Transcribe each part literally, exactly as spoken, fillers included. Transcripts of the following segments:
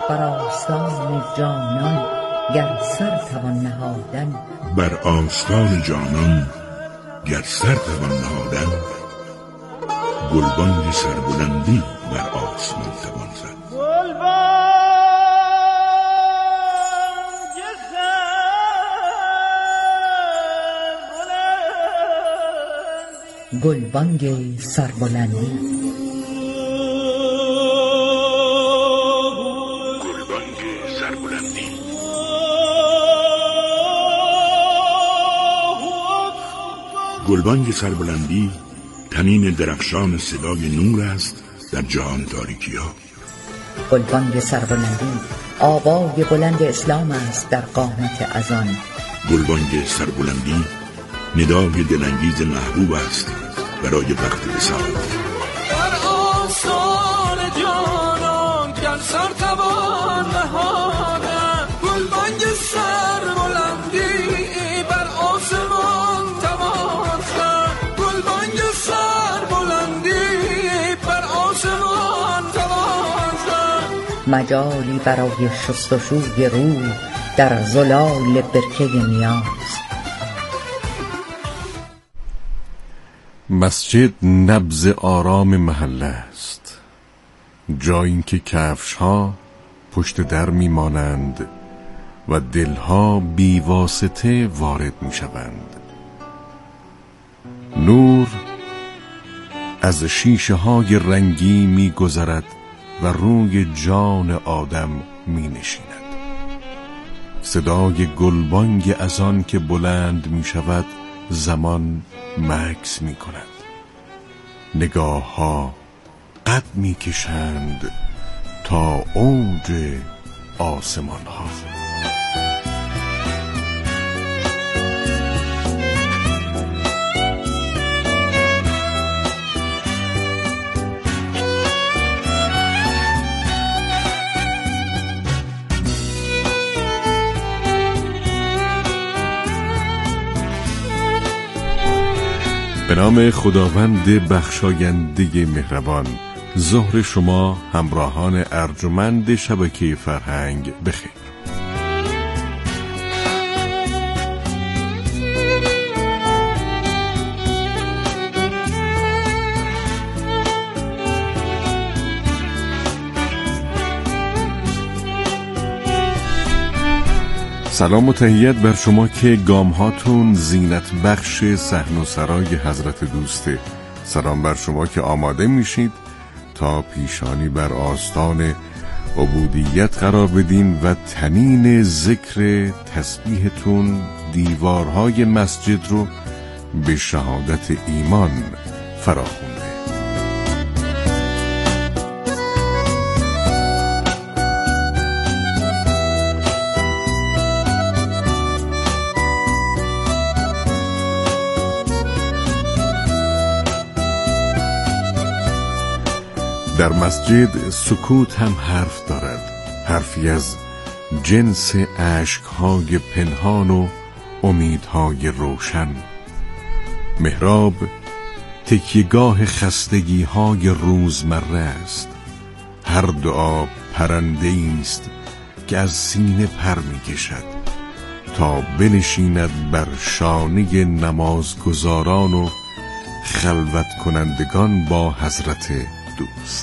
بر آستان جانان گر سر توان نهادن، بر آستان جانان گر سر توان نهادن، گلبانگ سربلندی بر آسمان توان زد. گلبانگ سربلندی گلبانگ سربلندی تنین درخشان صدای نور است در جهان تاریکی ها. گلبانگ سربلندی آوای بلند اسلام است در قامت اذان. گلبانگ سربلندی ندای دلانگیز محبوب است برای وقت وصال. بر آستان جانان گر سر توان نهادن، گلبانگ سربلندی بر آسمان توان زد. گلبانگ سربلندی بر آسمان توان زد. مجالی برای شستشوی روح در زلال برکه نیاز. مسجد نبض آرام محله است، جایی که کفش‌ها پشت در می‌مانند و دلها بیواسطه وارد می‌شوند. نور از شیشه‌های رنگی می‌گذرد و روی جان آدم می‌نشیند. صدای گلبانگ اذان که بلند می‌شود زمان مکث می کند. نگاه ها قد می کشند تا اوج آسمان ها. به نام خداوند بخشاینده مهربان. ظهر شما همراهان ارجمند شبکه فرهنگ بخیر. سلام و تحیت بر شما که گام هاتون زینت بخش صحن و سرای حضرت دوسته. سلام بر شما که آماده میشید تا پیشانی بر آستان عبودیت قرار بدین و تنین ذکر تسبیحتون دیوارهای مسجد رو به شهادت ایمان فراخونده. در مسجد سکوت هم حرف دارد، حرفی از جنس اشک‌های پنهان و امیدهای روشن. محراب تکیه‌گاه خستگی‌های روزمره است. هر دعا پرنده‌ای است که از سینه پر می‌کشد تا بنشیند بر شانه نمازگزاران و خلوت کنندگان با حضرت دوست.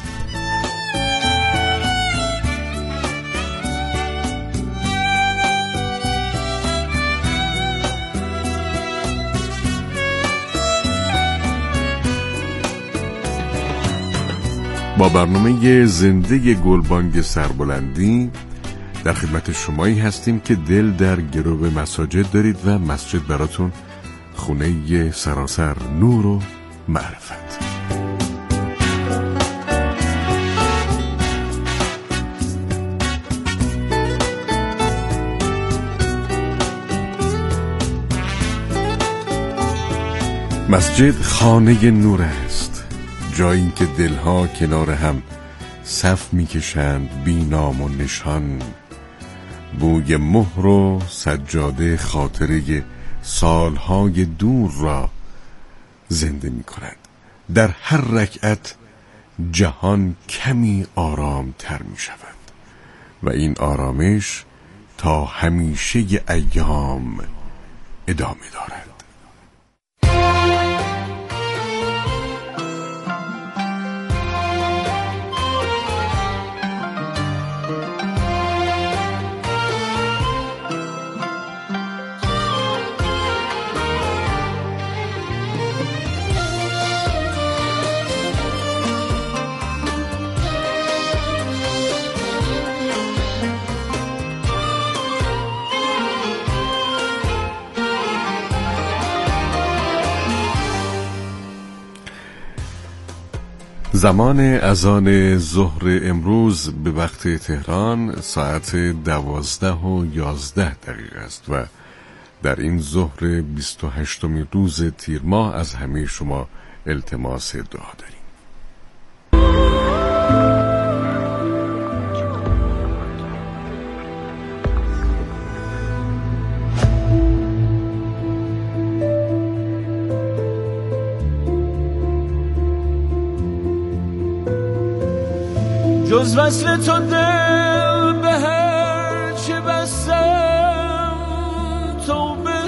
با برنامه زنده گلبانگ سربلندی در خدمت شمایی هستیم که دل در گرو مساجد دارید و مسجد براتون خونه سراسر نور و معرفت. مسجد خانه نور است، جایی که دلها کنار هم صف میکشند بی نام و نشان. بوی مهر و سجاده خاطره سالهای دور را زنده میکند. در هر رکعت جهان کمی آرام تر میشود. و این آرامش تا همیشه ایام ادامه دارد. زمان اذان ظهر امروز به وقت تهران ساعت دوازده و یازده دقیقه است و در این ظهر بیست و هشتمین روز تیر ماه از همه شما التماس دعا داریم. جز وصل تو دل به هر چه بستم توبه،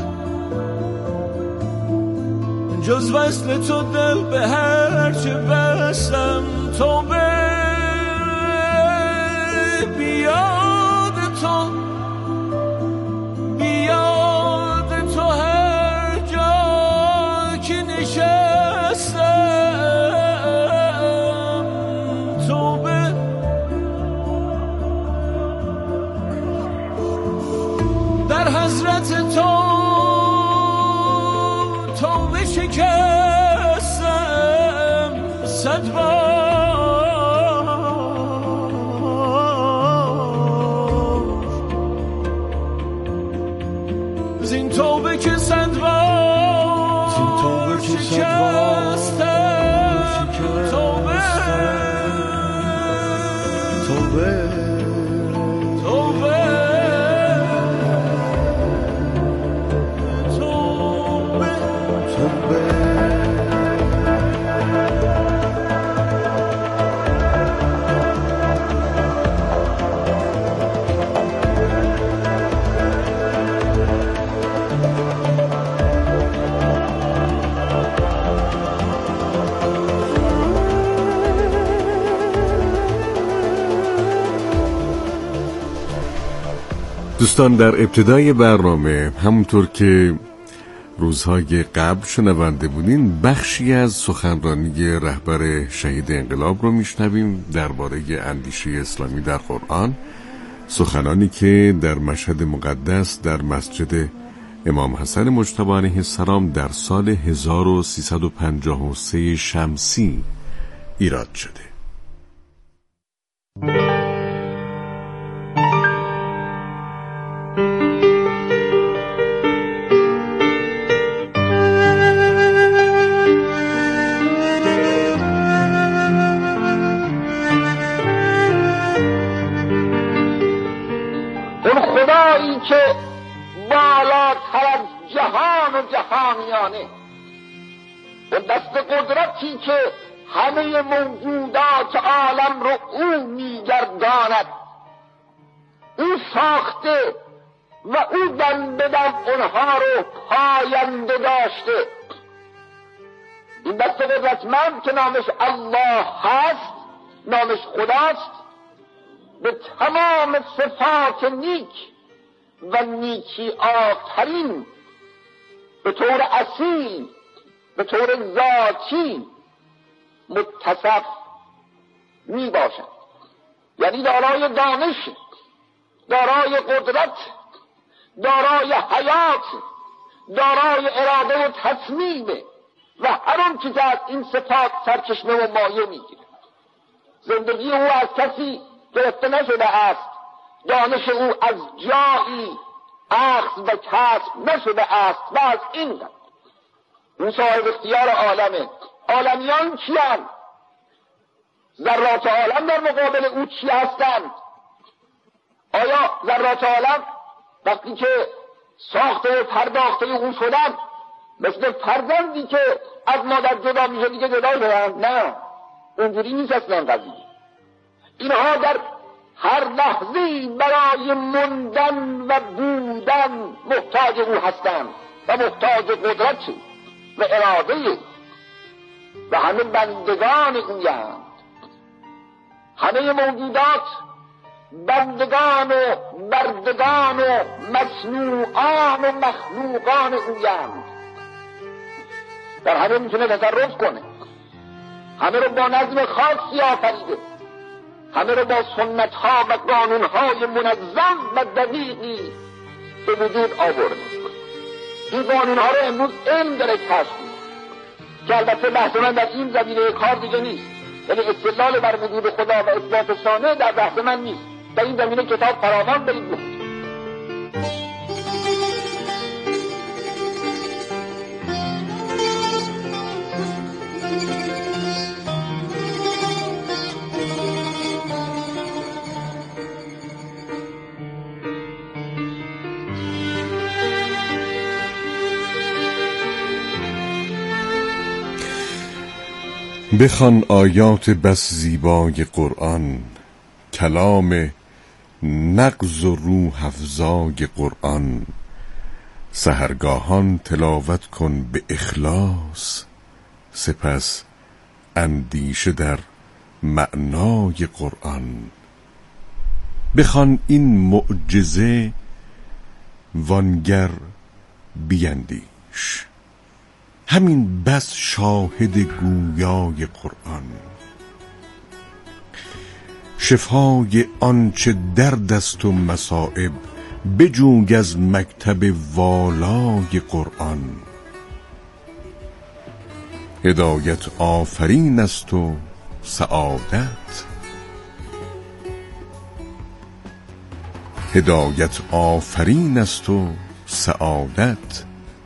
جز وصل تو دل به هر چه بستم توبه، بیاد تو بیاد تو هر جا که نشستم توبه، در حضرت تو توبه شکستم صد بار، زین توبه که صد بار شکستم توبه توبه دوستان، در ابتدای برنامه همونطور که روزهای قبل شنونده بودین بخشی از سخنرانی رهبر شهید انقلاب رو میشنویم درباره اندیشه اسلامی در قرآن، سخنانی که در مشهد مقدس در مسجد امام حسن مجتبی علیه السلام در سال هزار و سیصد و پنجاه و سه شمسی ایراد شده. که بالاتر از جهان و جهانیانه و دست قدرتی که همه موجودات عالم رو او میگرداند، او ساخته و او دم به دم اونها رو پاینده داشته. این دست قدرتمند که نامش الله هست، نامش خداست، به تمام صفات نیک و نیکی آفرین به طور اصیل، به طور ذاتی متصف می باشد. یعنی دارای دانش، دارای قدرت، دارای حیات، دارای اراده و تصمیم و هر آنچه که از این صفات سرچشمه و مایه میگیره. زندگی او از کسی گرفته نشده است، دانش او از جایی اخذ و کسب نشده است و از این قدر او صاحب اختیار عالمه. عالمیان کیان؟ ذرات عالم در مقابل او چی هستند؟ آیا ذرات عالم وقتی که ساخته و پرداخته او شدند مثل فرزندی که از مادر جدا میشه دیگه جدا شدند؟ نه، اونجوری نیست اصلا قضیه. اینها در هر لحظه‌ای برای موندن و بودن محتاج او هستند و محتاج قدرت و اراده و همه بندگان اویند. همه موجودات بندگان و بردگان و مصنوعان و مخلوقان اویند. در همه میتونه تصرف کنه، همه رو با نظم خاصی آفریده، همه رو با سنت‌ها و قانون‌های منظم و دقیقی به وجود آورده. این قانون‌ها رو امروز علم داره کشف می‌کنه که البته بحث من در این زمینه کار دیگه نیست، یعنی استدلال بر وجود خدا و اثبات ثانیه در بحث من نیست. در این زمینه کتاب فراوان دارید بود. بخوان آیات بس زیبای قرآن، کلام نغز و روح افزای قرآن. سحرگاهان تلاوت کن به اخلاص، سپس اندیشه در معنای قرآن. بخوان این معجزه وانگر بیندیش، همین بس شاهد گویای قرآن. شفای آنچه درد است و مصائب، بجوی از مکتب والای قرآن. هدایت آفرین است و سعادت، هدایت آفرین است و سعادت.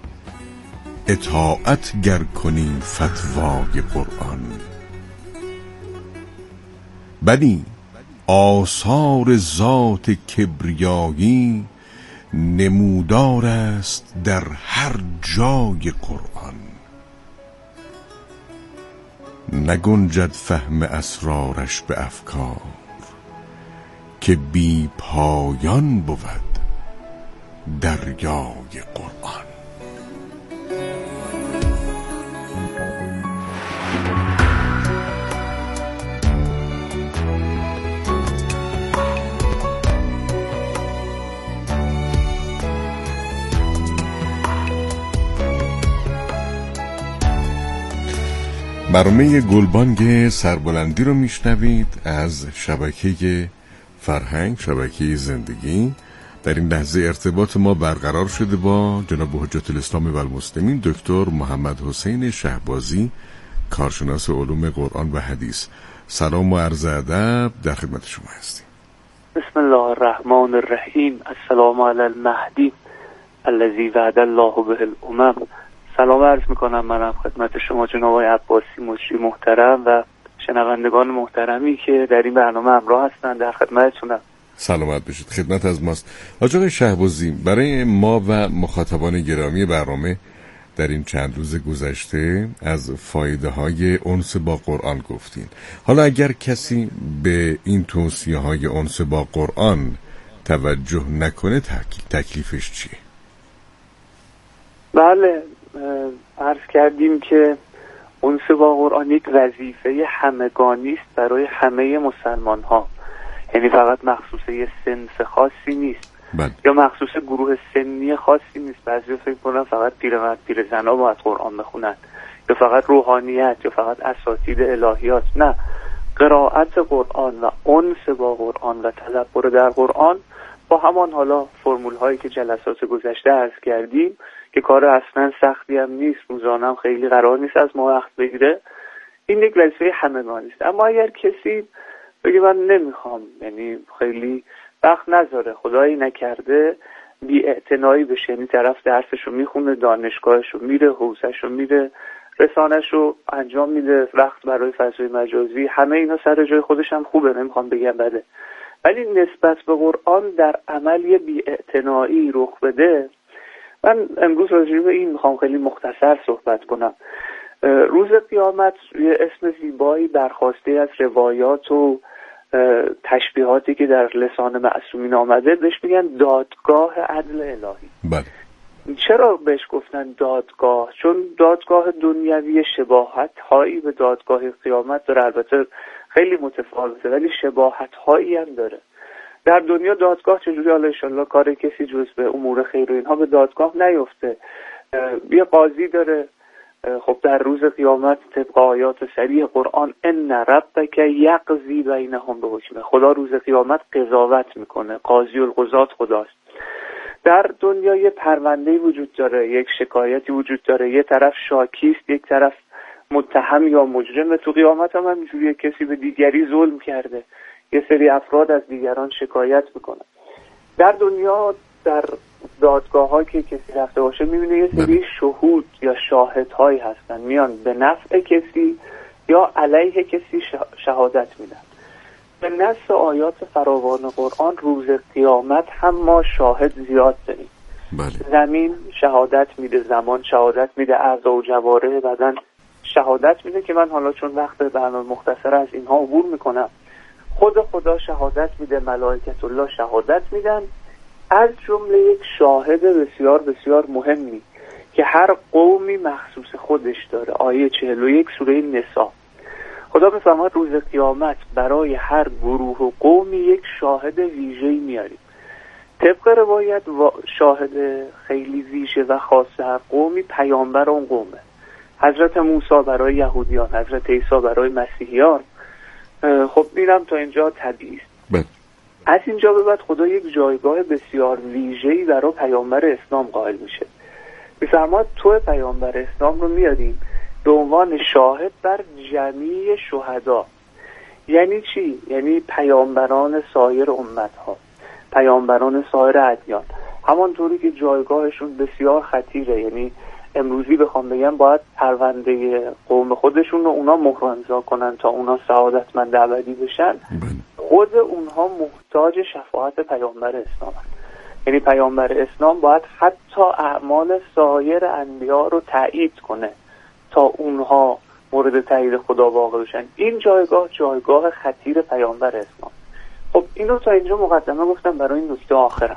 اطاعت گر کنی فتوای قرآن. بلی آثار ذات کبریایی، نمودار است در هر جای قرآن. نگنجد فهم اسرارش به افکار، که بی پایان بود دریای قرآن. برنامه گلبانگ سربلندی رو میشنوید از شبکه فرهنگ، شبکه زندگی. در این لحظه ارتباط ما برقرار شده با جناب حجت الاسلام و المسلمین دکتر محمد حسین شهبازی، کارشناس علوم قرآن و حدیث. سلام و عرض ادب، در خدمت شما هستیم. بسم الله الرحمن الرحیم. السلام علی المهدی الذی وعد الله به الامم. سلام عرض میکنم منم خدمت شما جناب آقای عباسی مجری محترم و شنوندگان محترمی که در این برنامه همراه هستند. در خدمتتونم. سلامت باشید، خدمت از ماست. آقای شهبازی، برای ما و مخاطبان گرامی برنامه در این چند روز گذشته از فایده های انس با قرآن گفتین. حالا اگر کسی به این توصیه های انس با قرآن توجه نکنه تکلیفش چیه؟ بله، عرض کردیم که انس با قرآن یک وظیفه همگانی است برای همه مسلمان ها، یعنی فقط مخصوص یه سنف خاصی نیست. بله. یا مخصوص گروه سنی خاصی نیست. بعضی فکر کنن فقط پیرمرد پیرزنا باید قرآن بخونن، یا فقط روحانیت، یا فقط اساتید الهیات. نه، قرائت قرآن و انس با قرآن و تدبر در قرآن با همان حالا فرمول هایی که جلسات گذشته عرض کردیم که کار اصلا سختی هم نیست، روزانه هم خیلی قرار نیست از ما وقت بگیره، این یک وظیفه همگانی است. اما اگر کسی بگه من نمیخوام، یعنی خیلی وقت نذاره، خدایی نکرده بی اعتنایی بشه، یعنی طرف درسشو میخونه، دانشگاهشو میره، حوزهشو میره، رسانهشو انجام میده، وقت برای فضای مجازی، همه اینا سر جای خودش هم خوبه، نمیخوام بگم بده، ولی نسبت به قرآن در عمل یه بی اعتنایی رخ بده. من امروز راجع به این میخوام خیلی مختصر صحبت کنم. روز قیامت یه اسم زیبایی برخواسته از روایات و تشبیهاتی که در لسان معصومین آمده بهش میگن دادگاه عدل الهی. بله. چرا بهش گفتن دادگاه؟ چون دادگاه دنیوی شباهت هایی به دادگاه قیامت داره، البته خیلی متفاوته ولی شباهت هایی هم داره. در دنیا دادگاه چجوری؟ حالا انشالله کار کسی جز به امور خیر و اینها به دادگاه نیفته. یه قاضی داره، خب در روز قیامت طبق آیات صریح قرآن ان ربک یقضی بینهم به حکمه، خدا روز قیامت قضاوت میکنه، قاضی القضات خداست. در دنیا یه پرونده وجود داره، یک شکایتی وجود داره، یه طرف شاکیست، یک طرف متهم یا مجرم. و تو قیامت هم همینجوریه، کسی به دیگری ظلم کرده، یه سری افراد از دیگران شکایت میکنن. در دنیا در دادگاه ها که کسی رفته باشه میبینه یه سری شهود یا شاهدهایی هستن، میان به نفع کسی یا علیه کسی شهادت میدن. به نص آیات فراوان قرآن روز قیامت هم ما شاهد زیاد داریم. بله. زمین شهادت میده، زمان شهادت میده، اعضا و جواره بدن شهادت میده که من حالا چون وقت برنامه مختصر از اینها عبور میکنم. خود خدا شهادت میده، ملائکت الله شهادت میدن، از جمله یک شاهد بسیار بسیار مهمی که هر قومی مخصوص خودش داره. آیه چهل و یک سوره نساء خدا میفرماید روز قیامت برای هر گروه و قومی یک شاهد ویژه‌ای میاریم. طبق روایت شاهد خیلی ویژه و خاص هر قومی پیامبر اون قومه. حضرت موسی برای یهودیان، حضرت عیسی برای مسیحیان. خب اینم تا اینجا طبیعی است. از اینجا به بعد خدا یک جایگاه بسیار ویژه‌ای برای پیامبر اسلام قائل میشه. میفرماید تو پیامبر اسلام رو میاریم به عنوان شاهد بر جمیع شهدا. یعنی چی؟ یعنی پیامبران سایر امت‌ها، پیامبران سایر ادیان، همانطوری که جایگاهشون بسیار خطیره. یعنی امروزی بخوام بگم باید پرونده قوم خودشون رو اونا مهر امضا کنن تا اونا سعادتمند ابدی بشن. خود اونها محتاج شفاعت پیامبر اسلام هست. یعنی پیامبر اسلام باید حتی اعمال سایر انبیا رو تایید کنه تا اونها مورد تایید خدا واقع بشن. این جایگاه جایگاه خطیر پیامبر اسلام. خب اینو تا اینجا مقدمه گفتم برای این نکته آخرم.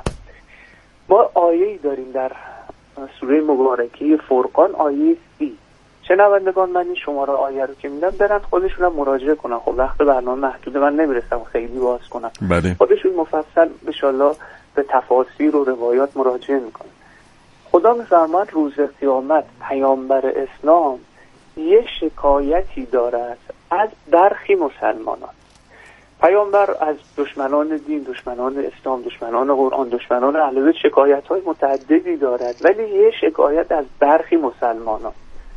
ما آیه‌ای داریم در سوره مبارکه فرقان، آیه سی. شنوندگان من این شماره آیه رو که میدم برن خودشون هم مراجعه کنن. خب وقت برنامه محدوده، من نمیرسم خیلی باز کنم. بله. خودشون مفصل انشالله به تفاسیر و روایات مراجعه میکنن. خدا میفرماید روز قیامت پیامبر اسلام یه شکایتی دارد از برخی مسلمانان. پیامبر از دشمنان دین، دشمنان اسلام، دشمنان قرآن، دشمنان اهل بیت شکایت‌های متعددی دارد، ولی یه شکایت از برخی مسلمانان.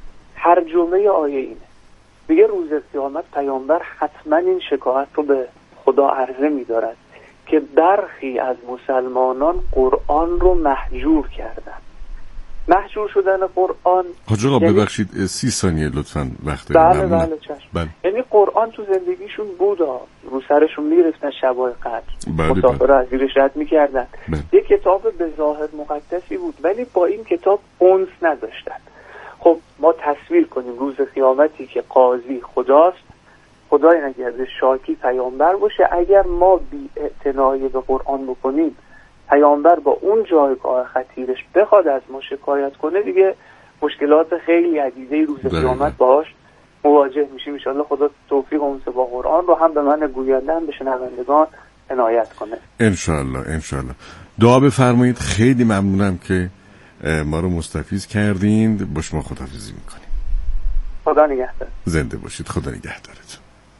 ترجمه آیه اینه، میگه روز قیامت پیامبر حتما این شکایت رو به خدا عرضه می‌دارد که برخی از مسلمانان قرآن رو محجور کردن. محجور شدن قرآن، حاج آقا ببخشید سی ثانیه لطفاً وقت. بله بله چشم. بله. یعنی قرآن تو زندگیشون بود، رو سرشون میرفتن شبای قدر، بله مسافر بله. از زیرش رد میکردن. بله. یک کتاب به ظاهر مقدسی بود ولی با این کتاب انس نداشتن. خب ما تصویر کنیم روز قیامتی که قاضی خداست، خدای نکرده شاکی پیامبر باشه، اگر ما بی اعتنایی به قرآن بکنیم، پیامبر با اون جایگاه خطیرش بخواد از ما شکایت کنه، دیگه مشکلات خیلی عدیده روز قیامت باهاش مواجه میشیم. ان شاءالله خدا توفیق اون با قرآن رو هم به من گوینده هم به شنوندگان عنایت کنه. ان شاءالله ان شاءالله. دعا بفرمایید. خیلی ممنونم که ما رو مستفیض کردین. با شما خداحافظی میکنیم. خدا نگهدار. زنده باشید. خدا نگهدارتون.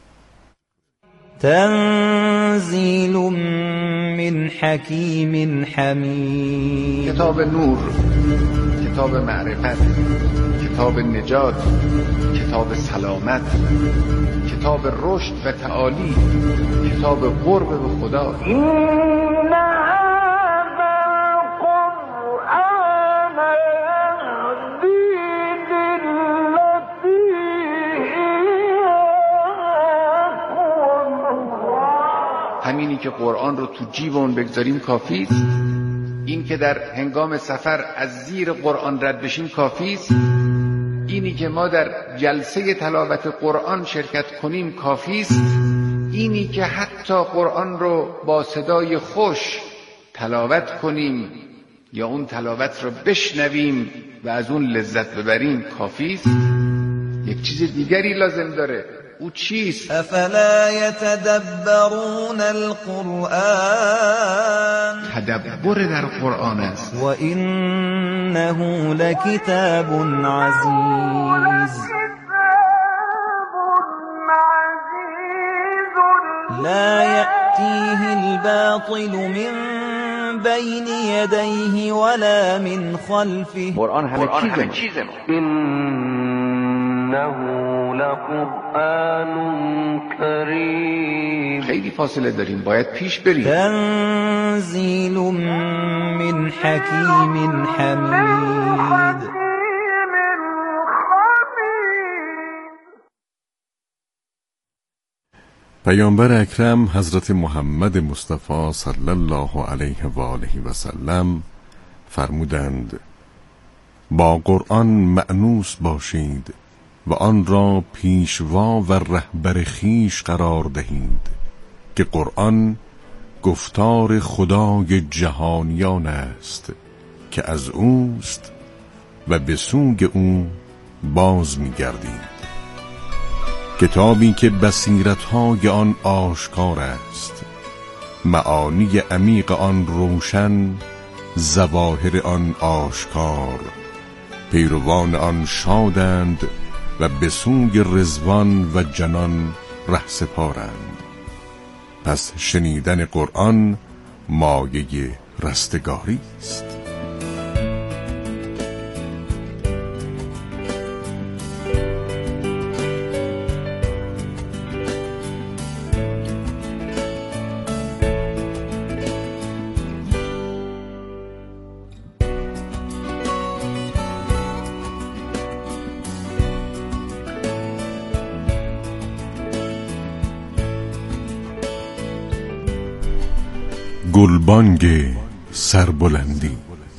تنزیل من حکیم حمید. کتاب نور، کتاب معرفت، کتاب نجات، کتاب سلامت، کتاب رشد و تعالی، کتاب قرب به خدا. همینی که قرآن رو تو جیبمون بگذاریم کافی است. این که در هنگام سفر از زیر قرآن رد بشیم کافی است. اینی که ما در جلسه تلاوت قرآن شرکت کنیم کافی است. اینی که حتی قرآن رو با صدای خوش تلاوت کنیم یا اون تلاوت رو بشنویم و از اون لذت ببریم کافیست. یک چیز دیگری لازم داره. او چیست؟ افلا یتدبرون القرآن، تدبر در قرآن است. و انه لکتاب عزیز لا یأتیه الباطل من بین یدیه ولا من خلفه. قرآن همه چیزه. انه لقرآن کریم. خیلی فاصله داریم، باید پیش بریم. تنزیل من حکیم حمید. پیامبر اکرم حضرت محمد مصطفی صلی الله علیه و آله و سلم فرمودند با قرآن مأنوس باشید و آن را پیشوا و رهبر خویش قرار دهید که قرآن گفتار خدای جهانیان است که از اوست و به سوی او باز می‌گردید. کتابی که بصیرت‌های آن آشکار است، معانی عمیق آن روشن، ظواهر آن آشکار، پیروان آن شادند و به سوی رضوان و جنان رهسپارند. پس شنیدن قرآن مایه رستگاری است. گلبانگ سربلندی.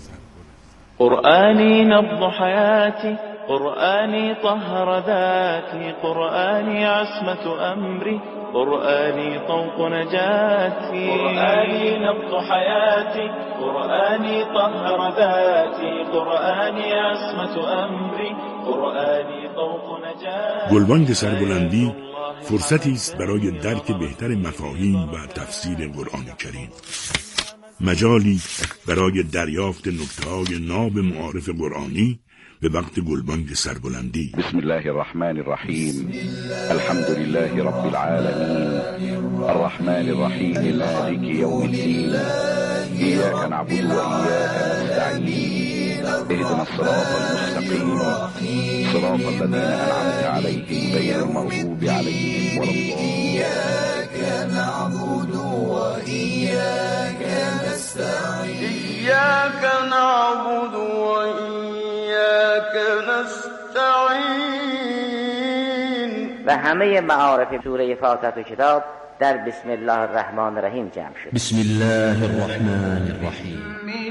قرآنی نبض حیاتی، قرآنی طهر ذاتی، قرآنی عصمت امری، قرآنی طوق نجاتی. قرآنی نبض حیاتی، قرآنی طهر ذاتی، قرآنی عصمت امری، قرآنی طوق نجاتی. گلبانگ سربلندی فرصتی است برای درک بهتر مفاهیم و تفسیر قرآن کریم، مجالی برای دریافت نکته‌های ناب معارف قرآنی به وقت گلبانگ سربلندی. بسم الله الرحمن الرحیم. الحمد لله رب العالمین، الرحمن الرحیم، مالک یوم الدین، ایاک نعبد و ایاک نستعین، اهدنا الصراط المستقیم، صراط الذين أنعمت عليهم غير المغضوب عليهم ولا الضالين. إياك نعبد وإياك نستعين، إياك نعبد وإياك نستعين. و همه معارف سوره فاتحه کتاب در بسم الله الرحمن الرحیم جمع شد. بسم الله الرحمن الرحیم.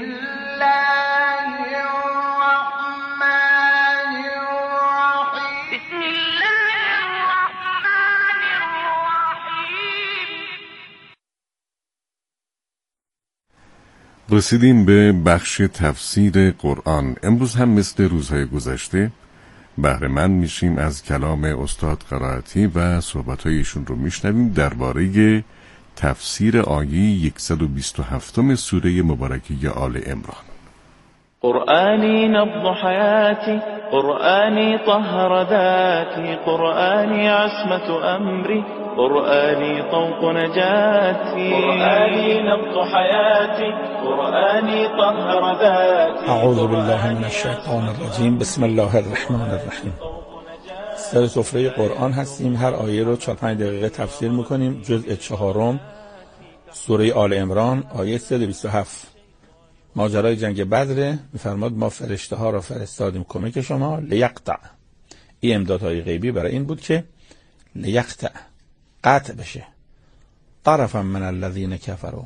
رسیدیم به بخش تفسیر قرآن. امروز هم مثل روزهای گذشته بهره مند میشیم از کلام استاد قرائتی و صحبت‌هایشون رو میشنویم درباره تفسیر آیه صد و بیست و هفت سوره مبارکه آل عمران. قرآنی نبض حیاتی، قرآنی طهر ذاتی، قرآنی عصمت امری، قرآنی طوق نجاتی. قرآنی نبض حیاتی، قرآنی طهر ذاتی. اعوذ بالله من الشیطان الرجیم. بسم الله الرحمن الرحیم. سر سفره قرآن هستیم. هر آیه رو چهار پنج دقیقه تفسیر میکنیم. جزء چهارم سوره آل عمران آیه صد و بیست و هفت. ماجرای جنگ بدر. میفرماد ما فرشته ها را فرستادیم کمک شما لیقطع. این امدادهای غیبی برای این بود که لیقطع، قطع بشه، طرفا من الذین کفروا.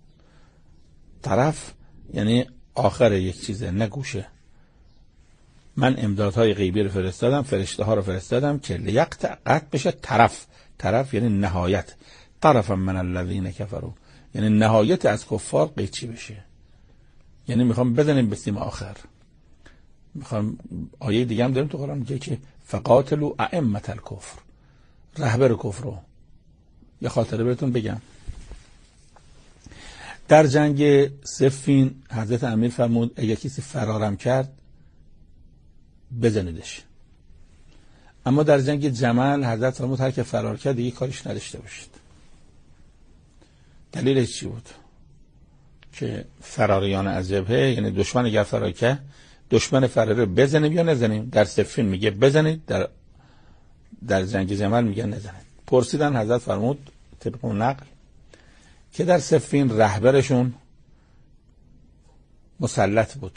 طرف یعنی آخر یک چیزه، نه گوشه. من امدادهای غیبی رو فرستادم، فرشته ها رو فرستادم که لیقطع، قطع بشه. طرف، طرف یعنی نهایت، طرفا من الذین کفروا، یعنی نهایت از کفار قیچی بشه. یعنی میخوام بزنیم به سیم آخر. میخوام آیه دیگه هم داریم تو قرآن میگه که فقاتلوا ائمة الکفر، رهبر کفر رو. یه خاطره بهتون بگم. در جنگ صفین حضرت امیر فرمود اگه کسی فرارم کرد بزنیدش. اما در جنگ جمل حضرت فرمود هر که فرار کرد دیگه کاریش نداشته باشید. دلیلش چی بود؟ که فراریان از جبهه، یعنی دشمن اگر فرار کرد، دشمن فراری رو بزنیم یا نزنیم؟ در صفین میگه بزنید، در در جنگ جمل میگه نزنید. پرسیدن، حضرت فرمود طبق نقل که در صفین رهبرشون مسلط بود،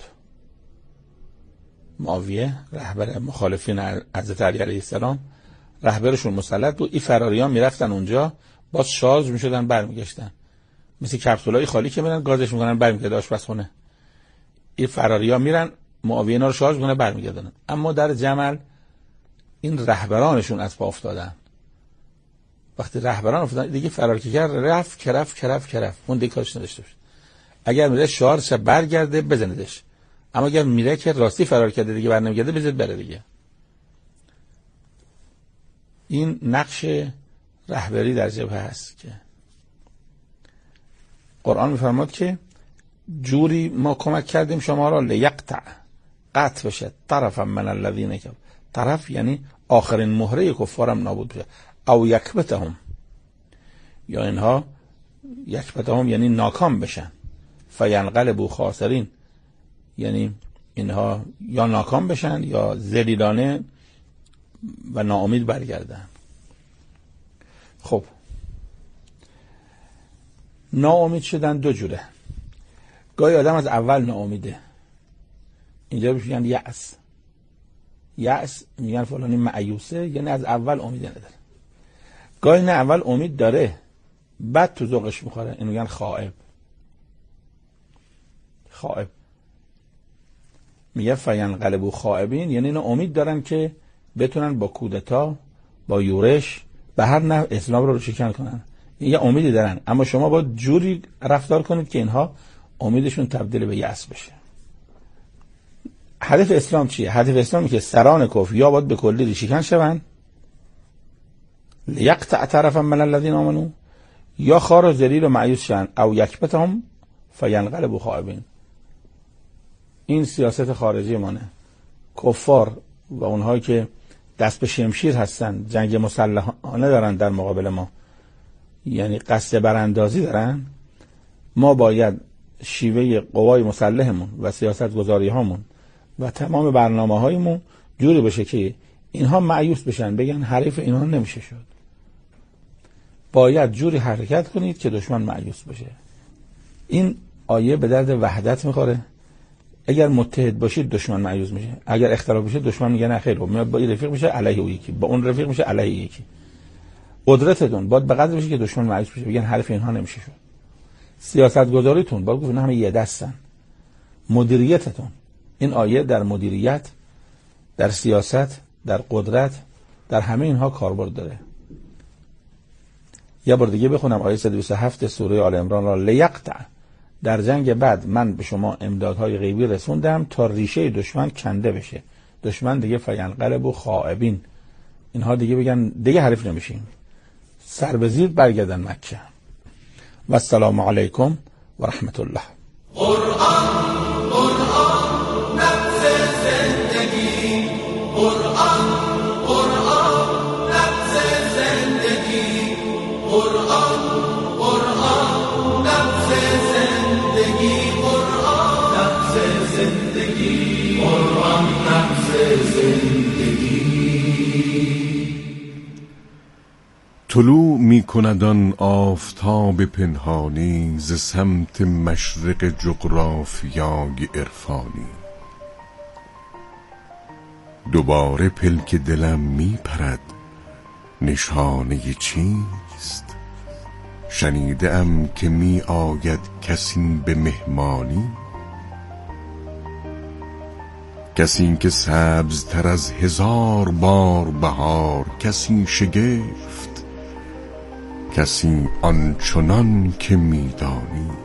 معاویه رهبر مخالفین حضرت علی علیه السلام، رهبرشون مسلط بود. این فراریان میرفتن اونجا، باز شارژ میشدن برمیگشتن، مثل کپسولای خالی که میرن گازش میکنن برمیگرده آشپزخونه. این فراریان میرن، معاویه اینا رو شارژ میکنه برمیگردن. اما در جمل این رهبرانشون از پا افتادن. وقتی رهبران افتادن دیگه فرار که کرد رفت کرف کرف کرف اون دیگه کارش نداشته باشه. اگر میره شارژ برگرده بزندش، اما اگر میره که راستی فرار کرده دیگه برنمیگرده بزنید بره دیگه. این نقش رهبری در جبهه هست که قرآن میفرماد که جوری ما کمک کردیم شما را لیقطع، قطع بشه، طرفا من الذین کفروا، طرف یعنی آخرین مهره کفارم نابود بشه، او یکبتهم، یا اینها یکبتهم یعنی ناکام بشن، فینقلبوا خاسرین یعنی اینها یا ناکام بشن یا ذلیلانه و ناامید برگردن. خب ناامید شدن دو جوره. گاهی آدم از اول ناامیده، اینجا بهش میگن یأس. یأس میگن فلانی مایوسه، یعنی از اول امید نداره. گاهی نه اول امید داره بعد تو ذوقش میخوره، اینو میگن خائب. خائب میگه فینقلبوا خائبین، یعنی اینا امید دارن که بتونن با کودتا، با یورش به هر نحو اسلام رو شکن کنن. یه امیدی دارن، اما شما باید جوری رفتار کنید که اینها امیدشون تبدیل به یأس بشه. هدف اسلام چیه؟ هدف اسلام که سران کفر یا باید به کلی ریشه‌کن شون، لیقطع طرفا من الذین آمنوا، یا خار و ذلیل و مایوس شن، او یکبتهم فینقلبوا خائبین. این سیاست خارجی مانه. کفار و اونهایی که دست به شمشیر هستن، جنگ مسلحانه دارن در مقابل ما، یعنی قصد براندازی دارن، ما باید شیوه قوای مسلحمون و سیاست گذاری هامون و تمام برنامه هایمون جوری بشه که اینها مایوس بشن، بگن حریف اینها نمیشه شد. باید جوری حرکت کنید که دشمن مایوس بشه. این آیه به درد وحدت میخوره. اگر متحد باشید دشمن مایوس میشه، اگر اختلاف بشه دشمن میگه نه خیر، میاد با این رفیق میشه علیه اون یکی، با اون رفیق میشه علیه یکی. قدرتتون باید به قدر بشه که دشمن مایوس بشه، بگن حریف اینها نمیشه شد. سیاست گذاریتون باید گفت نه همه یه دستن. مدیریتتون، این آیه در مدیریت، در سیاست، در قدرت، در همه اینها کاربرد داره. یه بار دیگه بخونم آیه صد و بیست و هفت سوره آل عمران را. لیقطع، در جنگ بعد من به شما امدادهای غیبی رسوندم تا ریشه دشمن کنده بشه، دشمن دیگه فینقلبوا خائبین، اینها دیگه بگن دیگه حریف نمیشیم، سر به زیر برگردن مکه. و السلام علیکم و رحمت الله. قرآن قرآن نبض زندگی، قرآن قرآن نبض زندگی، قرآن قرآن نبض زندگی، قرآن نبض زندگی، قرآن نبض زندگی. طلوع می کند آن آفتاب پنهانی ز سمت مشرق جغرافیای عرفانی. دوباره پلک دلم می پرد نشانه چیست؟ شنیده ام که می آید کسی به مهمانی، کسی که سبز تر از هزار بار بهار، کسی شگفت کسی آنچنان که میدانی